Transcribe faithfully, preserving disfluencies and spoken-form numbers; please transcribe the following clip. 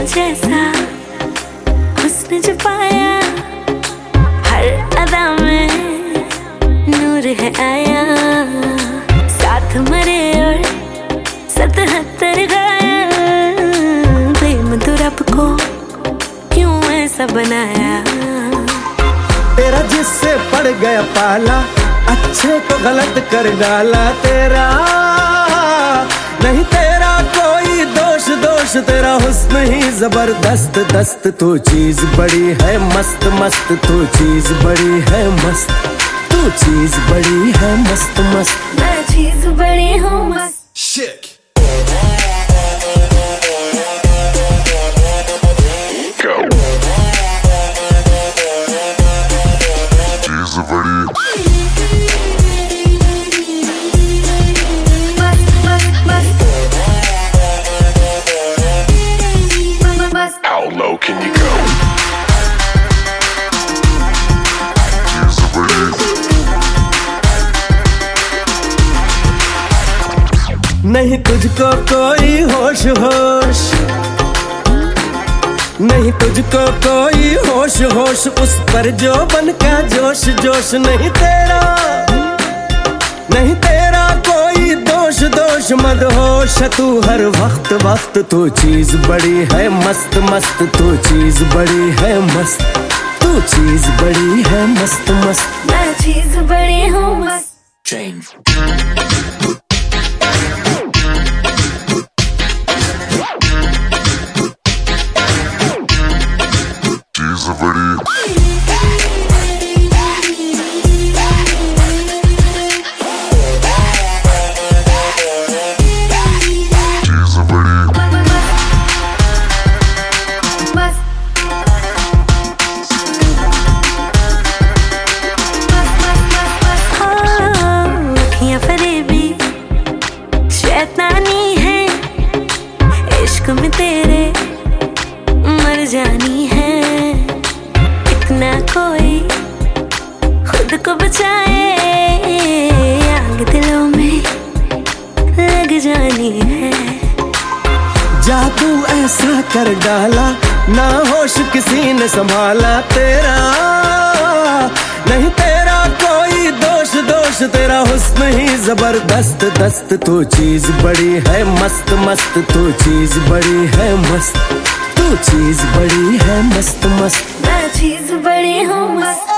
जैसा हुस्न जो पाया, हर अदा में नूर है आया। साथ मरे और सतहत्तर घायल, प्रेम तो रब को क्यों ऐसा बनाया। तेरा जिससे पड़ गया पाला, अच्छे को गलत कर डाला। तेरा नहीं तेरा कोई दोष, दोष तेरा हुस्न ही जबरदस्त दस्त। तू चीज बड़ी है मस्त मस्त, तू चीज बड़ी है मस्त, तू चीज बड़ी है मस्त मस्त। मैं चीज बड़ी हूँ मस्त। Shit. Go. Chीज बड़ी। How low can you go? Chीज बड़ी। नहीं तुझको कोई होश होश, नहीं तुझको कोई होश होश, उस पर जो बन का जोश जोश। नहीं तेरा नहीं तेरा कोई दोष, दोष मदहोश तू हर वक्त वक्त। तू चीज बड़ी है मस्त मस्त, तू चीज बड़ी है मस्त, तू चीज बड़ी है मस्त मस्त। मैं चीज बड़ी हूँ मस्त। Change. Chीज बड़ी। शैतानी है इश्क में तेरे, मर जानी है। इतना कोई खुद को बचाए, आग दिलों में लग जानी है। जादू ऐसा कर डाला, ना होश किसी ने संभाला। तेरा नहीं तेरा कोई दोष, दोष तेरा हुस्न ही जबरदस्त दस्त। तू चीज बड़ी है मस्त मस्त, तू चीज बड़ी है मस्त, तू चीज बड़ी है मस्त मस्त। मैं चीज बड़ी हूँ मस्त।